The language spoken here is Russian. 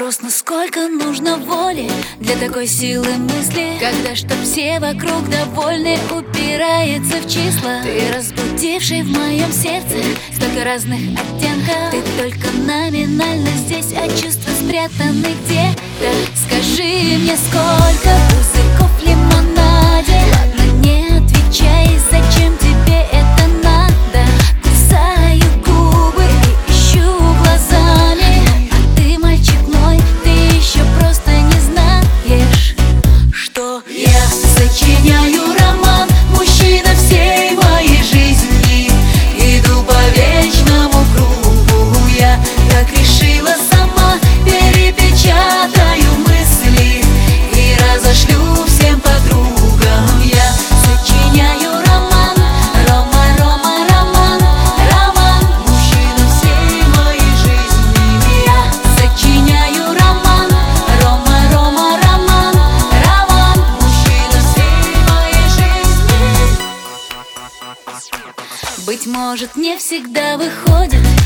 Вопрос, насколько нужно воли для такой силы мысли, когда чтоб все вокруг довольны упирается в числа. Ты разбудивший в моем сердце столько разных оттенков. Ты только номинально здесь, а чувства спрятаны где-то. Скажи мне, сколько пузырьков в лимонаде? Ладно, не отвечай, зачем тебе это надо? Кусаю губы и ищу глазами, а ты, мальчик мой, ты еще просто не знаешь, что я сочиняю роман, мужчина всей моей жизни. Иду по вечному кругу, я так решила сама. Перепечатаю мысли и разошлю всем подругам. Я сочиняю роман, Рома, Рома, роман, роман, мужчина всей моей жизни. Я сочиняю роман, Рома, Рома, роман, роман, мужчина всей моей жизни. Быть может, не всегда выходит